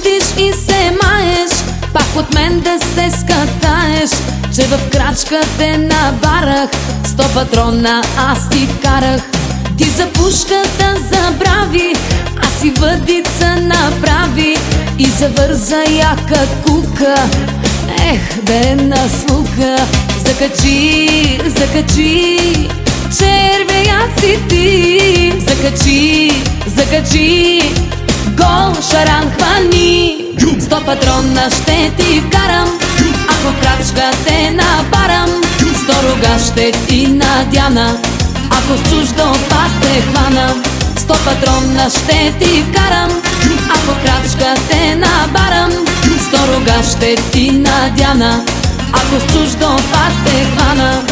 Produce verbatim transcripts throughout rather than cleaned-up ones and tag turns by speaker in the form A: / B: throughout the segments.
A: шутиш и се маеш, пак от мен да се скатаеш, че в крачка те набарах, сто патрона аз ти карах. Ти за пушката забрави, а си въдица направи и завърза яка кука. Ех, бе на слуха, закачи, закачи, червеят си ти. Закачи, закачи, гол шаран хвани, сто патрона ще ти вкарам, ако крачка те набарам, сто рога ще ти надяна, ако с чуждо пак те хвана. Сто патрона ще ти вкарам, ако крачка те набарам, сто рога ще ти надяна, ако с чуждо пак те хвана.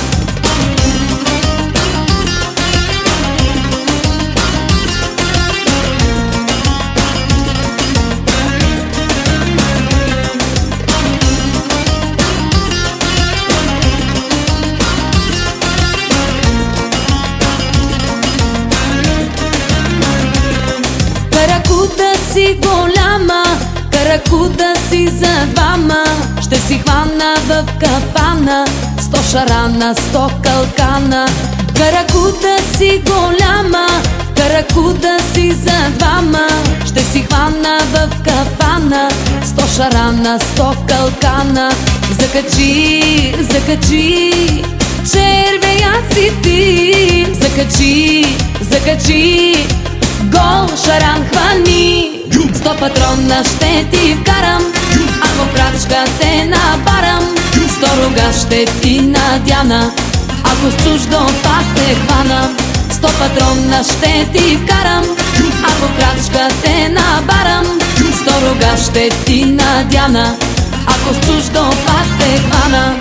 A: Каракуда си голяма, каракуда си за двама, ще си хвана в капана, сто шарана, сто калкана. Каракуда си голяма, каракуда си за двама, ще си хвана в капана, сто шарана, сто калкана. Закачи, закачи, червеят си ти. Закачи, закачи, гол шаран хвани, сто патрона ще ти вкарам, ако крачка те набарам, сто рога ще ти надяна, ако с чуждо пак те хвана. Сто патрона ще ти вкарам, ако крачка те набарам, сто рога ще ти надяна, ако с чуждо пак те хвана.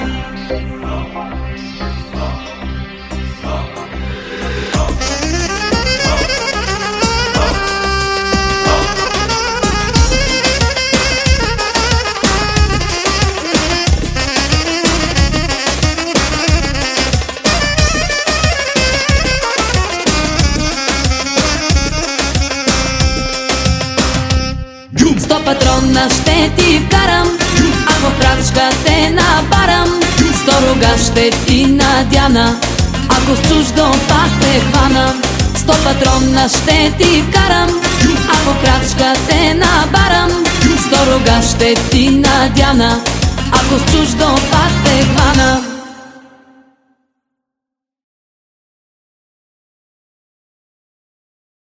A: Сто патрона ще ти вкарам, ако крачка те набарам, сто рога ще ти надяна, ако с чуждо пак те хвана. Сто патрона ще ти вкарам, ако крачка те набарам, сто рога ще ти надяна, ако с чуждо пак те хвана.